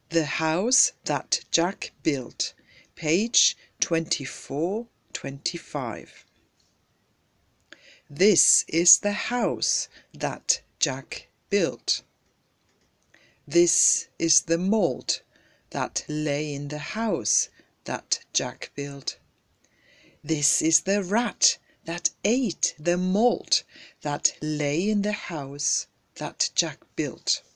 The House That Jack Built, page 2425. This is the house that Jack built. This is the malt that lay in the house that Jack built. This is the rat that ate the malt that lay in the house that Jack built.